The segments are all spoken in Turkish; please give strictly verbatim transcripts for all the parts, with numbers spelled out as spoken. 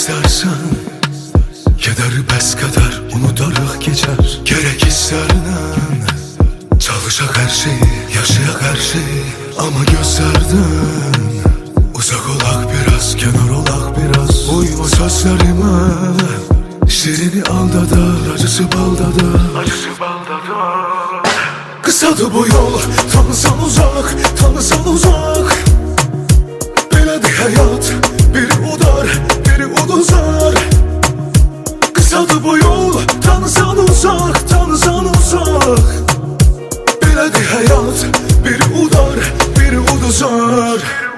istersen, kederi bəs qədər unudarıq keçər. Gerek istərindən çalışaq hər şeyi, yaşayaq hər şeyi. Ama gözlərdən uzaq olaq biraz, kenar olaq biraz. Uyma sözlərimə, şirini aldadar, acısı baldadar, acısı baldadar. Kısadır bu yol, tanısan uzak, tanısan uzak. Belədir həyat, biri udar, biri uduzar. Kısadır bu yol, tanısan uzak, tanısan uzak. Belədir həyat, biri udar, biri uduzar.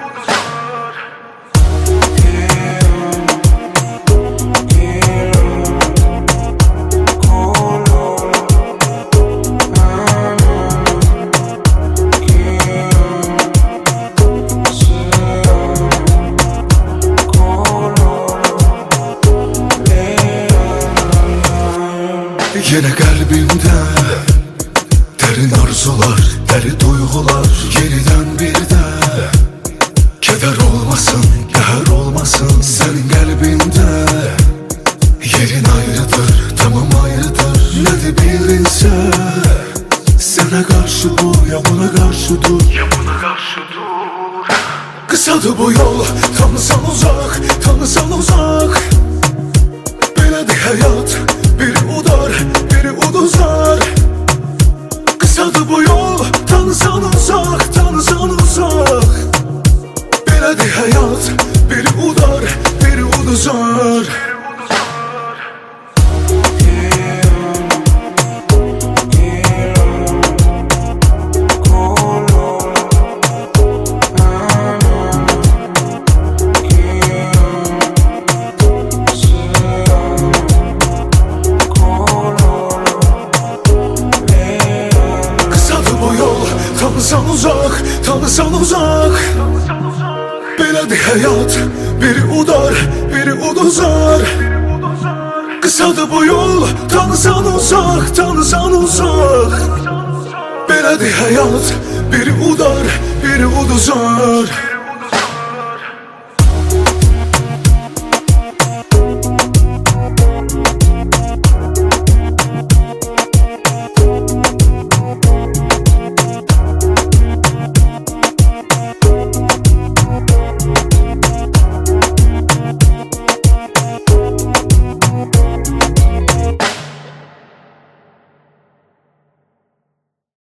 Yine kalbimde derin arzular, deli duygular. Yeniden bir de keder olmasın, keder olmasın. Senin kalbinde yerin ayrıdır, tamam ayrıdır. Ne de bilinse sana karşı bu, ya buna karşı dur, ya buna karşı dur. Kısadır bu yol, tanısan uzak, tanısan uzak. Belədir hayat, biri udar, biri uduzar. Kısadır bu yol, tanısan uzak, tanısan uzak. Belədir hayat, biri udar, biri uduzar. Tanısan uzak, tanısan uzak. Belədir həyat, biri udar, biri uduzar. Kısadır bu yol, tanısan uzak, tanısan uzak. Belədir həyat, biri udar, biri uduzar.